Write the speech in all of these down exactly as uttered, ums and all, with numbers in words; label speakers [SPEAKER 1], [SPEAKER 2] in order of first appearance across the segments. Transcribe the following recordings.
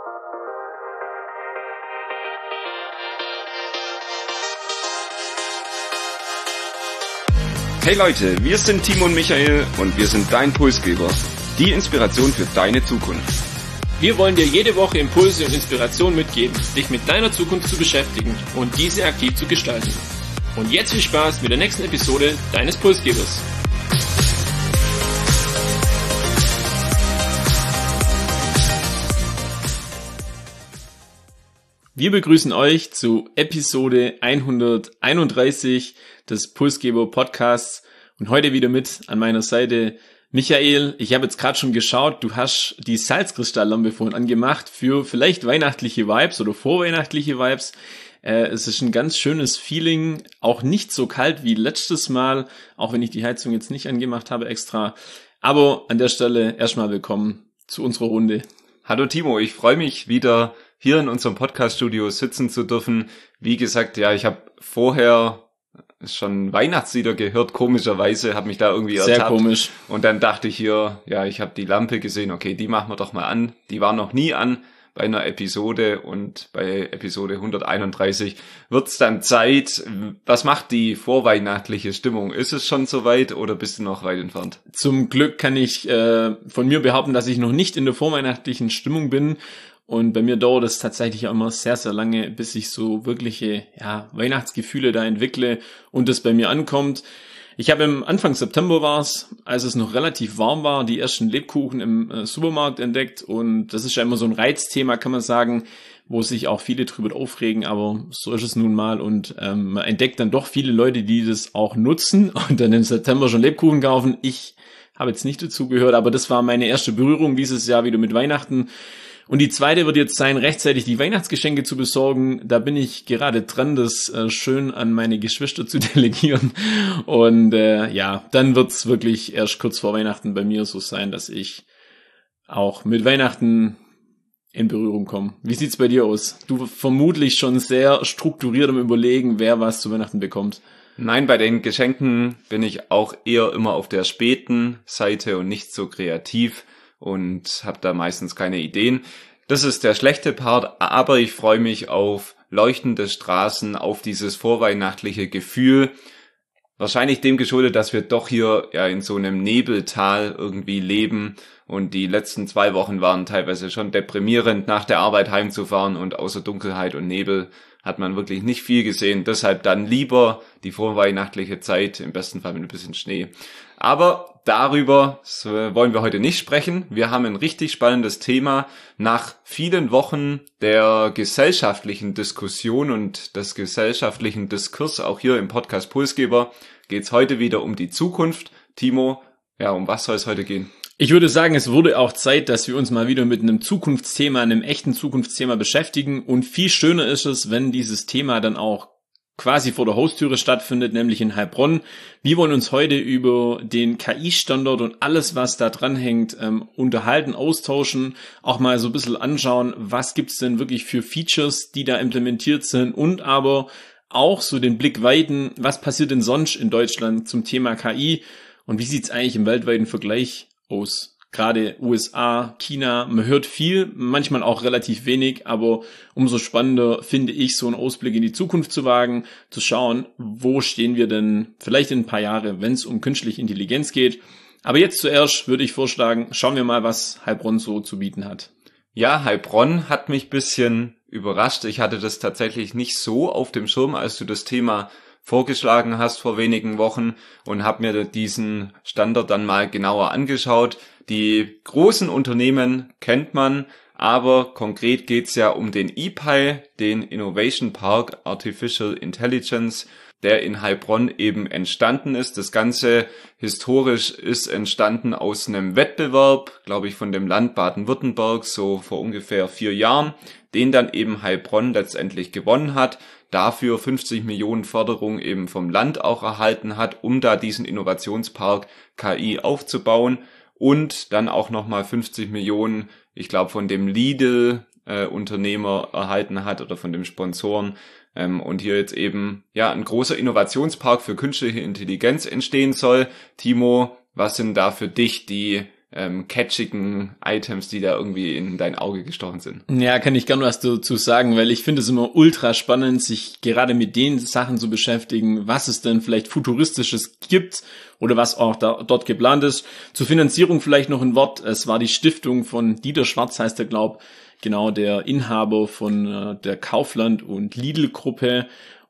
[SPEAKER 1] Hey Leute, wir sind Timo und Michael und wir sind dein Pulsgeber, die Inspiration für deine Zukunft.
[SPEAKER 2] Wir wollen dir jede Woche Impulse und Inspiration mitgeben, dich mit deiner Zukunft zu beschäftigen und diese aktiv zu gestalten. Und jetzt viel Spaß mit der nächsten Episode deines Pulsgebers. Wir begrüßen euch zu Episode hunderteinunddreißig des Pulsgeber Podcasts und heute wieder mit an meiner Seite Michael. Ich habe jetzt gerade schon geschaut, du hast die Salzkristalllampe vorhin angemacht für vielleicht weihnachtliche Vibes oder vorweihnachtliche Vibes. Äh, es ist ein ganz schönes Feeling, auch nicht so kalt wie letztes Mal, auch wenn ich die Heizung jetzt nicht angemacht habe extra. Aber an der Stelle erstmal willkommen zu unserer Runde.
[SPEAKER 1] Hallo Timo, ich freue mich wieder hier in unserem Podcast-Studio sitzen zu dürfen. Wie gesagt, ja, ich habe vorher schon Weihnachtslieder gehört, komischerweise, habe mich da irgendwie ertappt.
[SPEAKER 2] Sehr komisch.
[SPEAKER 1] Und dann dachte ich hier, ja, ich habe die Lampe gesehen, okay, die machen wir doch mal an. Die war noch nie an bei einer Episode und bei Episode hunderteinunddreißig wird's dann Zeit. Was macht die vorweihnachtliche Stimmung? Ist es schon soweit oder bist du noch weit entfernt?
[SPEAKER 2] Zum Glück kann ich äh, von mir behaupten, dass ich noch nicht in der vorweihnachtlichen Stimmung bin. Und bei mir dauert es tatsächlich auch immer sehr, sehr lange, bis ich so wirkliche ja, Weihnachtsgefühle da entwickle und das bei mir ankommt. Ich habe im Anfang September war es, als es noch relativ warm war, die ersten Lebkuchen im äh, Supermarkt entdeckt. Und das ist ja immer so ein Reizthema, kann man sagen, wo sich auch viele drüber aufregen. Aber so ist es nun mal. Und ähm, man entdeckt dann doch viele Leute, die das auch nutzen und dann im September schon Lebkuchen kaufen. Ich habe jetzt nicht dazu gehört, aber das war meine erste Berührung dieses Jahr wieder mit Weihnachten. Und die zweite wird jetzt sein, rechtzeitig die Weihnachtsgeschenke zu besorgen. Da bin ich gerade dran, das äh, schön an meine Geschwister zu delegieren. Und äh, ja, dann wird's wirklich erst kurz vor Weihnachten bei mir so sein, dass ich auch mit Weihnachten in Berührung komme. Wie sieht's bei dir aus? Du vermutlich schon sehr strukturiert am Überlegen, wer was zu Weihnachten bekommt.
[SPEAKER 1] Nein, bei den Geschenken bin ich auch eher immer auf der späten Seite und nicht so kreativ und habe da meistens keine Ideen. Das ist der schlechte Part, aber ich freue mich auf leuchtende Straßen, auf dieses vorweihnachtliche Gefühl. Wahrscheinlich dem geschuldet, dass wir doch hier ja in so einem Nebeltal irgendwie leben und die letzten zwei Wochen waren teilweise schon deprimierend, nach der Arbeit heimzufahren und außer Dunkelheit und Nebel hat man wirklich nicht viel gesehen. Deshalb dann lieber die vorweihnachtliche Zeit, im besten Fall mit ein bisschen Schnee. Aber darüber wollen wir heute nicht sprechen. Wir haben ein richtig spannendes Thema. Nach vielen Wochen der gesellschaftlichen Diskussion und des gesellschaftlichen Diskurs, auch hier im Podcast Pulsgeber, geht es heute wieder um die Zukunft. Timo, ja, um was soll es heute gehen?
[SPEAKER 2] Ich würde sagen, es wurde auch Zeit, dass wir uns mal wieder mit einem Zukunftsthema, einem echten Zukunftsthema beschäftigen. Und viel schöner ist es, wenn dieses Thema dann auch quasi vor der Haustüre stattfindet, nämlich in Heilbronn. Wir wollen uns heute über den K I-Standort und alles, was da dran hängt, ähm, unterhalten, austauschen, auch mal so ein bisschen anschauen, was gibt's denn wirklich für Features, die da implementiert sind und aber auch so den Blick weiten, was passiert denn sonst in Deutschland zum Thema K I und wie sieht's eigentlich im weltweiten Vergleich aus? Gerade U S A, China, man hört viel, manchmal auch relativ wenig, aber umso spannender finde ich, so einen Ausblick in die Zukunft zu wagen, zu schauen, wo stehen wir denn vielleicht in ein paar Jahre, wenn es um künstliche Intelligenz geht. Aber jetzt zuerst würde ich vorschlagen, schauen wir mal, was Heilbronn so zu bieten hat.
[SPEAKER 1] Ja, Heilbronn hat mich ein bisschen überrascht. Ich hatte das tatsächlich nicht so auf dem Schirm, als du das Thema vorgeschlagen hast vor wenigen Wochen und habe mir diesen Standort dann mal genauer angeschaut. Die großen Unternehmen kennt man, aber konkret geht's ja um den I P A I, den Innovation Park Artificial Intelligence, der in Heilbronn eben entstanden ist. Das Ganze historisch ist entstanden aus einem Wettbewerb, glaube ich, von dem Land Baden-Württemberg, so vor ungefähr vier Jahren, den dann eben Heilbronn letztendlich gewonnen hat, dafür fünfzig Millionen Förderung eben vom Land auch erhalten hat, um da diesen Innovationspark K I aufzubauen und dann auch nochmal fünfzig Millionen, ich glaube, von dem Lidl-Unternehmer äh, erhalten hat oder von dem Sponsoren. Ähm, und hier jetzt eben ja ein großer Innovationspark für künstliche Intelligenz entstehen soll. Timo, was sind da für dich die ähm, catchigen Items, die da irgendwie in dein Auge gestochen sind?
[SPEAKER 2] Ja, kann ich gerne was dazu sagen, weil ich finde es immer ultra spannend, sich gerade mit den Sachen zu beschäftigen, was es denn vielleicht Futuristisches gibt oder was auch da, dort geplant ist. Zur Finanzierung vielleicht noch ein Wort. Es war die Stiftung von Dieter Schwarz, heißt er, glaub, genau, der Inhaber von äh, der Kaufland- und Lidl-Gruppe,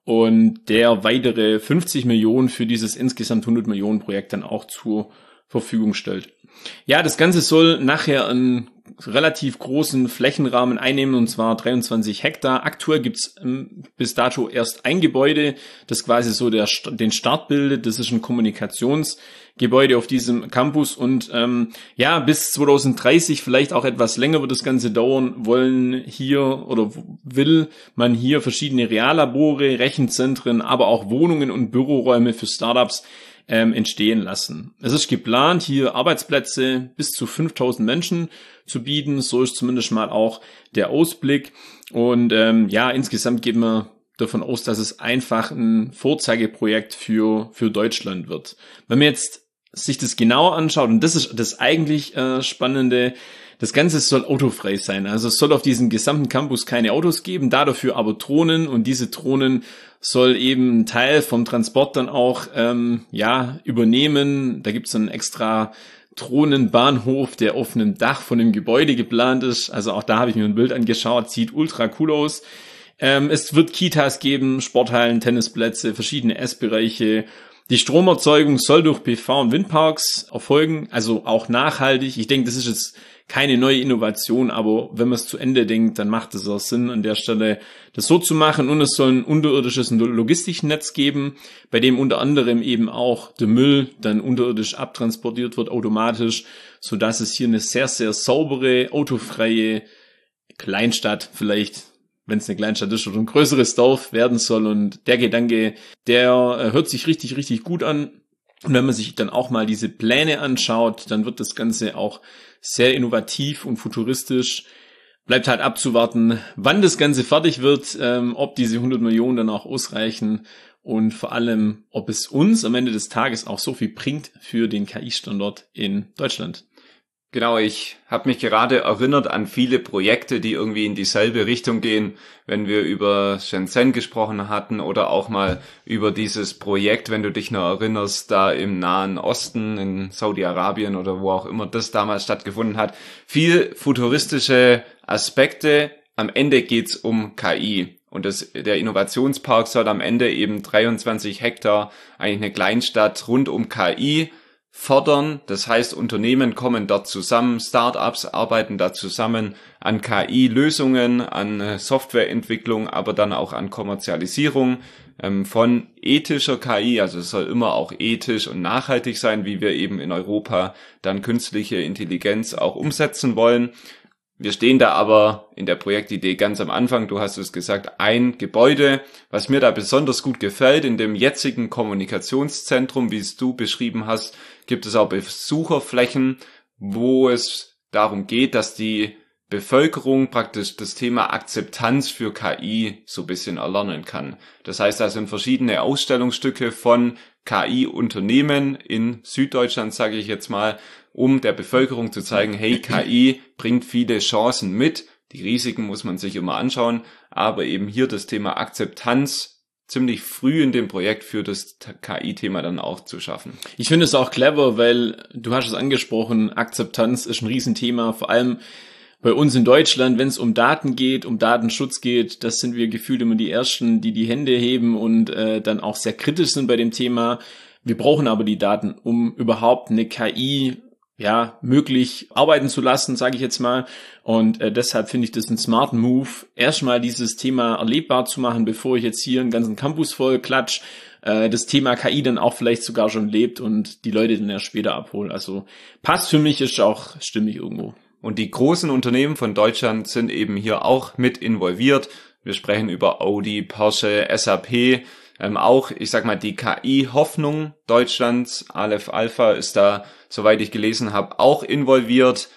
[SPEAKER 2] und der weitere fünfzig Millionen für dieses insgesamt hundert Millionen Projekt dann auch zur Verfügung stellt. Ja, das Ganze soll nachher einen relativ großen Flächenrahmen einnehmen, und zwar dreiundzwanzig Hektar. Aktuell gibt's ähm, bis dato erst ein Gebäude, das quasi so der, den Start bildet. Das ist ein Kommunikationsgebäude auf diesem Campus, und ähm, ja, bis zwanzig dreißig, vielleicht auch etwas länger wird das Ganze dauern, wollen hier oder will man hier verschiedene Reallabore, Rechenzentren, aber auch Wohnungen und Büroräume für Startups Ähm, entstehen lassen. Es ist geplant, hier Arbeitsplätze bis zu fünftausend Menschen zu bieten. So ist zumindest mal auch der Ausblick. Und ähm, ja, insgesamt geht man davon aus, dass es einfach ein Vorzeigeprojekt für für Deutschland wird. Wenn man jetzt sich das genauer anschaut, und das ist das eigentlich äh, Spannende, das Ganze soll autofrei sein. Also es soll auf diesem gesamten Campus keine Autos geben, da dafür aber Drohnen, und diese Drohnen soll eben einen Teil vom Transport dann auch ähm, ja übernehmen. Da gibt's einen extra Drohnenbahnhof, der auf einem Dach von dem Gebäude geplant ist. Also auch da habe ich mir ein Bild angeschaut, sieht ultra cool aus. Ähm, es wird Kitas geben, Sporthallen, Tennisplätze, verschiedene Essbereiche. Die Stromerzeugung soll durch P V und Windparks erfolgen, also auch nachhaltig. Ich denke, das ist jetzt keine neue Innovation, aber wenn man es zu Ende denkt, dann macht es auch Sinn, an der Stelle das so zu machen. Und es soll ein unterirdisches Logistiknetz geben, bei dem unter anderem eben auch der Müll dann unterirdisch abtransportiert wird, automatisch, sodass es hier eine sehr, sehr saubere, autofreie Kleinstadt vielleicht, wenn es eine Kleinstadt ist, oder ein größeres Dorf werden soll. Und der Gedanke, der hört sich richtig, richtig gut an. Und wenn man sich dann auch mal diese Pläne anschaut, dann wird das Ganze auch sehr innovativ und futuristisch. Bleibt halt abzuwarten, wann das Ganze fertig wird, ähm, ob diese hundert Millionen dann auch ausreichen und vor allem, ob es uns am Ende des Tages auch so viel bringt für den K I-Standort in Deutschland.
[SPEAKER 1] Genau, ich habe mich gerade erinnert an viele Projekte, die irgendwie in dieselbe Richtung gehen, wenn wir über Shenzhen gesprochen hatten oder auch mal über dieses Projekt, wenn du dich noch erinnerst, da im Nahen Osten, in Saudi-Arabien oder wo auch immer das damals stattgefunden hat. Viel futuristische Aspekte. Am Ende geht's um K I. Und das, der Innovationspark soll am Ende eben dreiundzwanzig Hektar, eigentlich eine Kleinstadt rund um K I, fördern. Das heißt, Unternehmen kommen dort zusammen, Startups arbeiten da zusammen an K I-Lösungen, an Softwareentwicklung, aber dann auch an Kommerzialisierung ähm, von ethischer K I. Also es soll immer auch ethisch und nachhaltig sein, wie wir eben in Europa dann künstliche Intelligenz auch umsetzen wollen. Wir stehen da aber in der Projektidee ganz am Anfang, du hast es gesagt, ein Gebäude. Was mir da besonders gut gefällt, in dem jetzigen Kommunikationszentrum, wie es du beschrieben hast, gibt es auch Besucherflächen, wo es darum geht, dass die Bevölkerung praktisch das Thema Akzeptanz für K I so ein bisschen erlernen kann. Das heißt, da sind verschiedene Ausstellungsstücke von K I-Unternehmen in Süddeutschland, sage ich jetzt mal, um der Bevölkerung zu zeigen, hey, K I bringt viele Chancen mit. Die Risiken muss man sich immer anschauen, aber eben hier das Thema Akzeptanz ziemlich früh in dem Projekt für das K I-Thema dann auch zu schaffen.
[SPEAKER 2] Ich finde es auch clever, weil du hast es angesprochen, Akzeptanz ist ein Riesenthema, vor allem bei uns in Deutschland, wenn es um Daten geht, um Datenschutz geht, das sind wir gefühlt immer die Ersten, die die Hände heben und äh, dann auch sehr kritisch sind bei dem Thema. Wir brauchen aber die Daten, um überhaupt eine K I ja möglich arbeiten zu lassen, sage ich jetzt mal. Und äh, deshalb finde ich das einen smarten Move, erstmal dieses Thema erlebbar zu machen, bevor ich jetzt hier einen ganzen Campus voll klatsch, äh, das Thema K I dann auch vielleicht sogar schon lebt und die Leute dann erst später abholen. Also passt für mich, ist auch stimmig irgendwo.
[SPEAKER 1] Und die großen Unternehmen von Deutschland sind eben hier auch mit involviert. Wir sprechen über Audi, Porsche, S A P, ähm, auch, ich sag mal, die K I-Hoffnung Deutschlands, Aleph Alpha ist da, soweit ich gelesen habe, auch involviert.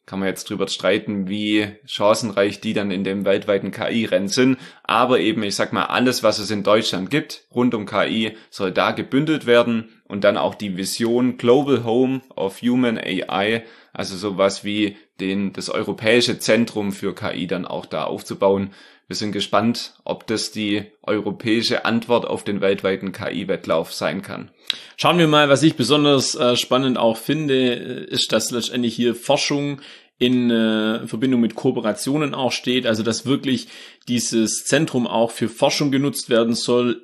[SPEAKER 1] kann man jetzt drüber streiten, wie chancenreich die dann in dem weltweiten K I-Rennen sind. Aber eben, ich sag mal, alles, was es in Deutschland gibt, rund um K I, soll da gebündelt werden. Und dann auch die Vision Global Home of Human A I, also sowas wie den, das europäische Zentrum für K I dann auch da aufzubauen. Wir sind gespannt, ob das die europäische Antwort auf den weltweiten K I-Wettlauf sein kann.
[SPEAKER 2] Schauen wir mal, was ich besonders äh, spannend auch finde, ist, dass letztendlich hier Forschung in äh, Verbindung mit Kooperationen auch steht, also dass wirklich dieses Zentrum auch für Forschung genutzt werden soll,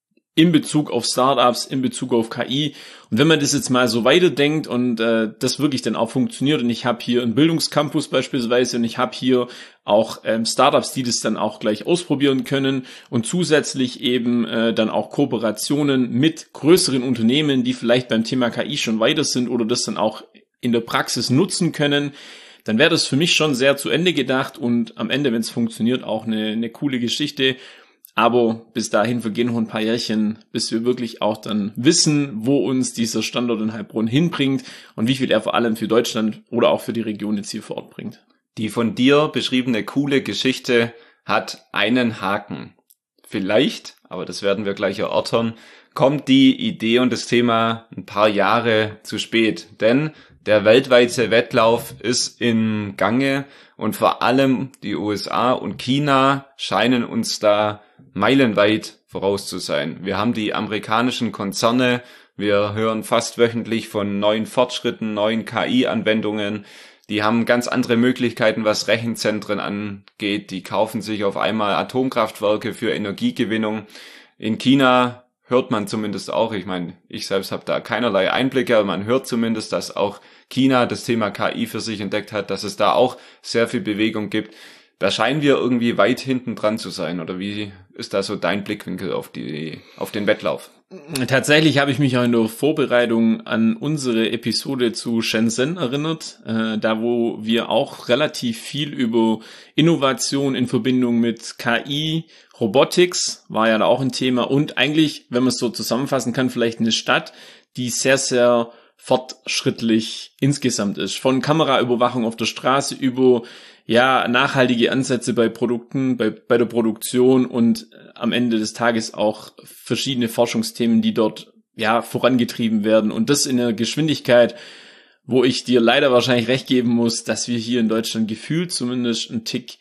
[SPEAKER 2] in Bezug auf Startups, in Bezug auf K I. Und wenn man das jetzt mal so weiterdenkt und äh, das wirklich dann auch funktioniert und ich habe hier einen Bildungscampus beispielsweise und ich habe hier auch ähm, Startups, die das dann auch gleich ausprobieren können und zusätzlich eben äh, dann auch Kooperationen mit größeren Unternehmen, die vielleicht beim Thema K I schon weiter sind oder das dann auch in der Praxis nutzen können, dann wäre das für mich schon sehr zu Ende gedacht und am Ende, wenn es funktioniert, auch eine, eine coole Geschichte. Aber bis dahin vergehen noch ein paar Jährchen, bis wir wirklich auch dann wissen, wo uns dieser Standort in Heilbronn hinbringt und wie viel er vor allem für Deutschland oder auch für die Region jetzt hier vor Ort bringt.
[SPEAKER 1] Die von dir beschriebene coole Geschichte hat einen Haken. Vielleicht, aber das werden wir gleich erörtern, kommt die Idee und das Thema ein paar Jahre zu spät. Denn der weltweite Wettlauf ist im Gange und vor allem die U S A und China scheinen uns da meilenweit voraus zu sein. Wir haben die amerikanischen Konzerne, wir hören fast wöchentlich von neuen Fortschritten, neuen K I-Anwendungen. Die haben ganz andere Möglichkeiten, was Rechenzentren angeht. Die kaufen sich auf einmal Atomkraftwerke für Energiegewinnung. In China hört man zumindest auch, ich meine, ich selbst habe da keinerlei Einblicke, aber man hört zumindest, dass auch China das Thema K I für sich entdeckt hat, dass es da auch sehr viel Bewegung gibt. Da scheinen wir irgendwie weit hinten dran zu sein. Oder wie ist da so dein Blickwinkel auf die, auf den Wettlauf?
[SPEAKER 2] Tatsächlich habe ich mich auch in der Vorbereitung an unsere Episode zu Shenzhen erinnert, äh, da wo wir auch relativ viel über Innovation in Verbindung mit K I, Robotics war ja da auch ein Thema und eigentlich, wenn man es so zusammenfassen kann, vielleicht eine Stadt, die sehr, sehr fortschrittlich insgesamt ist. Von Kameraüberwachung auf der Straße über ja nachhaltige Ansätze bei Produkten, bei, bei der Produktion und am Ende des Tages auch verschiedene Forschungsthemen, die dort ja vorangetrieben werden. Und das in einer Geschwindigkeit, wo ich dir leider wahrscheinlich recht geben muss, dass wir hier in Deutschland gefühlt zumindest einen Tick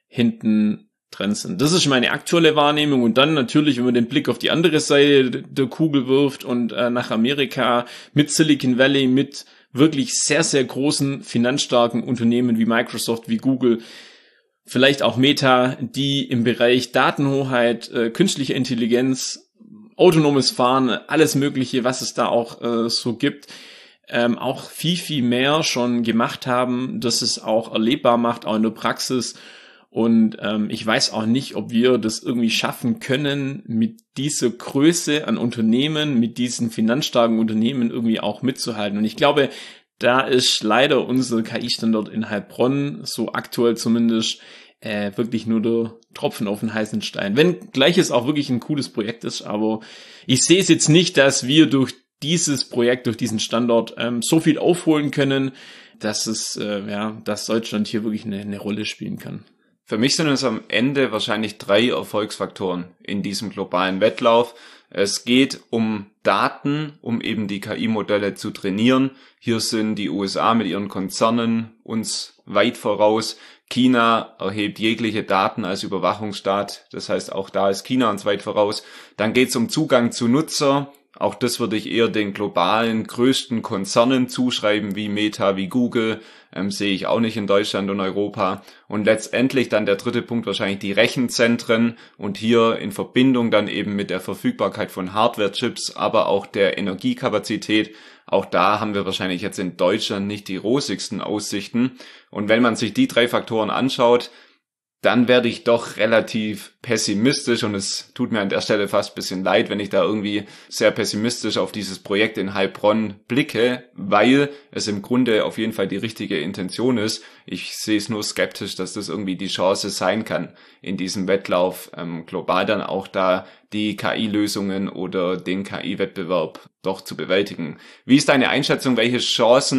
[SPEAKER 2] hinten dran sind. Das ist meine aktuelle Wahrnehmung. Und dann natürlich, wenn man den Blick auf die andere Seite der Kugel wirft und äh, nach Amerika mit Silicon Valley, mit wirklich sehr, sehr großen, finanzstarken Unternehmen wie Microsoft, wie Google, vielleicht auch Meta, die im Bereich Datenhoheit, äh, künstliche Intelligenz, autonomes Fahren, alles Mögliche, was es da auch äh, so gibt, ähm, auch viel, viel mehr schon gemacht haben, dass es auch erlebbar macht, auch in der Praxis. Und ähm, ich weiß auch nicht, ob wir das irgendwie schaffen können, mit dieser Größe an Unternehmen, mit diesen finanzstarken Unternehmen irgendwie auch mitzuhalten. Und ich glaube, da ist leider unser K I-Standort in Heilbronn, so aktuell zumindest, äh, wirklich nur der Tropfen auf den heißen Stein. Wenn gleich es auch wirklich ein cooles Projekt ist, aber ich sehe es jetzt nicht, dass wir durch dieses Projekt, durch diesen Standort ähm, so viel aufholen können, dass es, äh, ja, dass Deutschland hier wirklich eine, eine Rolle spielen kann.
[SPEAKER 1] Für mich sind es am Ende wahrscheinlich drei Erfolgsfaktoren in diesem globalen Wettlauf. Es geht um Daten, um eben die K I-Modelle zu trainieren. Hier sind die U S A mit ihren Konzernen uns weit voraus. China erhebt jegliche Daten als Überwachungsstaat. Das heißt, auch da ist China uns weit voraus. Dann geht es um Zugang zu Nutzer. Auch das würde ich eher den globalen größten Konzernen zuschreiben, wie Meta, wie Google, ähm, sehe ich auch nicht in Deutschland und Europa. Und letztendlich dann der dritte Punkt wahrscheinlich die Rechenzentren und hier in Verbindung dann eben mit der Verfügbarkeit von Hardware-Chips, aber auch der Energiekapazität. Auch da haben wir wahrscheinlich jetzt in Deutschland nicht die rosigsten Aussichten. Und wenn man sich die drei Faktoren anschaut, dann werde ich doch relativ pessimistisch und es tut mir an der Stelle fast ein bisschen leid, wenn ich da irgendwie sehr pessimistisch auf dieses Projekt in Heilbronn blicke, weil es im Grunde auf jeden Fall die richtige Intention ist. Ich sehe es nur skeptisch, dass das irgendwie die Chance sein kann, in diesem Wettlauf ähm, global dann auch da die K I-Lösungen oder den K I-Wettbewerb doch zu bewältigen. Wie ist deine Einschätzung? Welche Chancen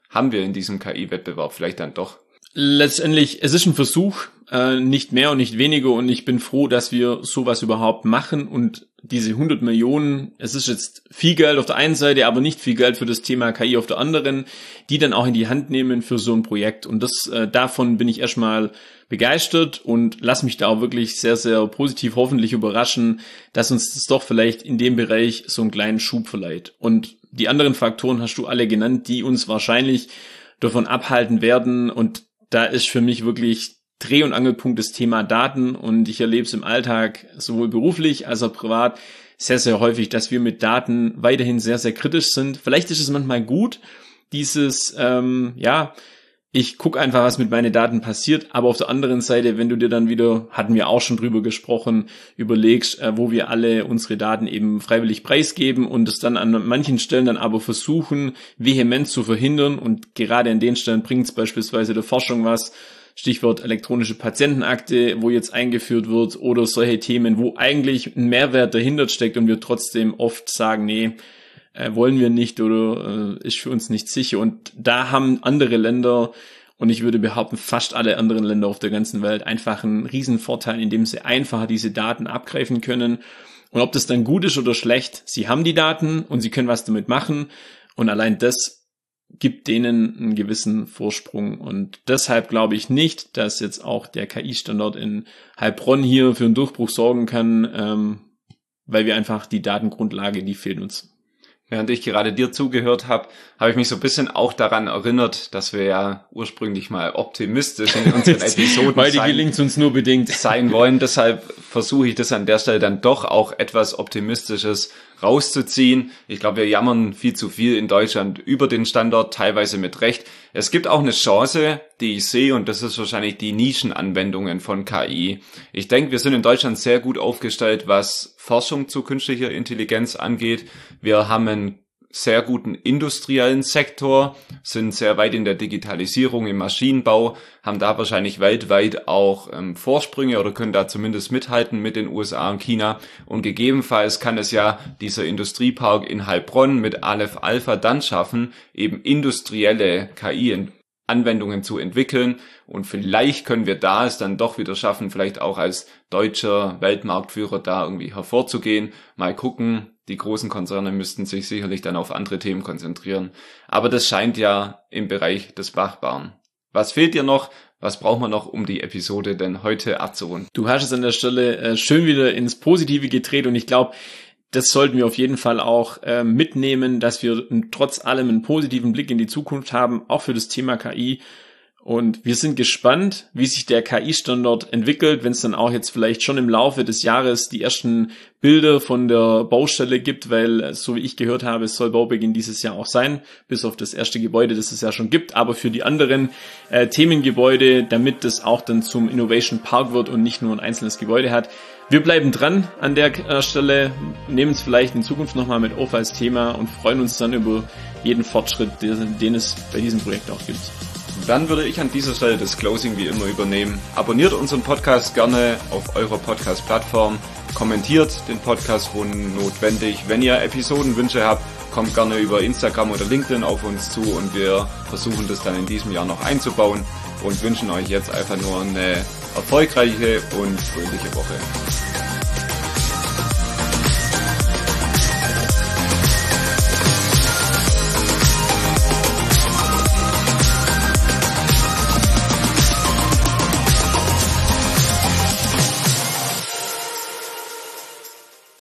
[SPEAKER 1] haben wir in diesem K I-Wettbewerb vielleicht dann doch?
[SPEAKER 2] Letztendlich, es ist ein Versuch, äh, nicht mehr und nicht weniger, und ich bin froh, dass wir sowas überhaupt machen, und diese hundert Millionen, es ist jetzt viel Geld auf der einen Seite, aber nicht viel Geld für das Thema K I auf der anderen, die dann auch in die Hand nehmen für so ein Projekt, und das äh, davon bin ich erstmal begeistert und lass mich da auch wirklich sehr, sehr positiv hoffentlich überraschen, dass uns das doch vielleicht in dem Bereich so einen kleinen Schub verleiht. Und die anderen Faktoren hast du alle genannt, die uns wahrscheinlich davon abhalten werden, und da ist für mich wirklich Dreh- und Angelpunkt das Thema Daten, und ich erlebe es im Alltag sowohl beruflich als auch privat sehr, sehr häufig, dass wir mit Daten weiterhin sehr, sehr kritisch sind. Vielleicht ist es manchmal gut, dieses, ähm, ja, ich gucke einfach, was mit meinen Daten passiert, aber auf der anderen Seite, wenn du dir dann wieder, hatten wir auch schon drüber gesprochen, überlegst, äh, wo wir alle unsere Daten eben freiwillig preisgeben und es dann an manchen Stellen dann aber versuchen, vehement zu verhindern, und gerade an den Stellen bringt es beispielsweise der Forschung was, Stichwort elektronische Patientenakte, wo jetzt eingeführt wird, oder solche Themen, wo eigentlich ein Mehrwert dahinter steckt und wir trotzdem oft sagen, nee, äh, wollen wir nicht oder äh, ist für uns nicht sicher. Und da haben andere Länder, und ich würde behaupten, fast alle anderen Länder auf der ganzen Welt einfach einen riesen Vorteil, indem sie einfacher diese Daten abgreifen können. Und ob das dann gut ist oder schlecht, sie haben die Daten und sie können was damit machen, und allein das gibt denen einen gewissen Vorsprung, und deshalb glaube ich nicht, dass jetzt auch der K I-Standort in Heilbronn hier für einen Durchbruch sorgen kann, ähm, weil wir einfach die Datengrundlage, die fehlt uns.
[SPEAKER 1] Während ich gerade dir zugehört habe, habe ich mich so ein bisschen auch daran erinnert, dass wir ja ursprünglich mal optimistisch in unseren Episoden
[SPEAKER 2] Heute gelingt es uns nur bedingt
[SPEAKER 1] sein wollen. Deshalb versuche ich das an der Stelle dann doch auch etwas Optimistisches rauszuziehen. Ich glaube, wir jammern viel zu viel in Deutschland über den Standort, teilweise mit Recht. Es gibt auch eine Chance, die ich sehe, und das ist wahrscheinlich die Nischenanwendungen von K I. Ich denke, wir sind in Deutschland sehr gut aufgestellt, was Forschung zu künstlicher Intelligenz angeht. Wir haben einen sehr guten industriellen Sektor, sind sehr weit in der Digitalisierung, im Maschinenbau, haben da wahrscheinlich weltweit auch ähm, Vorsprünge oder können da zumindest mithalten mit den U S A und China. Und gegebenenfalls kann es ja dieser Industriepark in Heilbronn mit Aleph Alpha dann schaffen, eben industrielle K I-Anwendungen zu entwickeln. Und vielleicht können wir da es dann doch wieder schaffen, vielleicht auch als deutscher Weltmarktführer da irgendwie hervorzugehen. Mal gucken. Die großen Konzerne müssten sich sicherlich dann auf andere Themen konzentrieren. Aber das scheint ja im Bereich des Machbaren. Was fehlt dir noch? Was braucht man noch, um die Episode denn heute abzurunden?
[SPEAKER 2] Du hast es an der Stelle äh, schön wieder ins Positive gedreht, und ich glaube, das sollten wir auf jeden Fall auch äh, mitnehmen, dass wir trotz allem einen positiven Blick in die Zukunft haben, auch für das Thema K I. Und wir sind gespannt, wie sich der K I-Standort entwickelt, wenn es dann auch jetzt vielleicht schon im Laufe des Jahres die ersten Bilder von der Baustelle gibt, weil, so wie ich gehört habe, es soll Baubeginn dieses Jahr auch sein, bis auf das erste Gebäude, das es ja schon gibt, aber für die anderen äh, Themengebäude, damit das auch dann zum Innovation Park wird und nicht nur ein einzelnes Gebäude hat. Wir bleiben dran an der äh, Stelle, nehmen es vielleicht in Zukunft nochmal mit auf als Thema und freuen uns dann über jeden Fortschritt, den, den es bei diesem Projekt auch gibt.
[SPEAKER 1] Dann würde ich an dieser Stelle das Closing wie immer übernehmen. Abonniert unseren Podcast gerne auf eurer Podcast-Plattform. Kommentiert den Podcast, wo notwendig. Wenn ihr Episodenwünsche habt, kommt gerne über Instagram oder LinkedIn auf uns zu, und wir versuchen das dann in diesem Jahr noch einzubauen und wünschen euch jetzt einfach nur eine erfolgreiche und fröhliche Woche.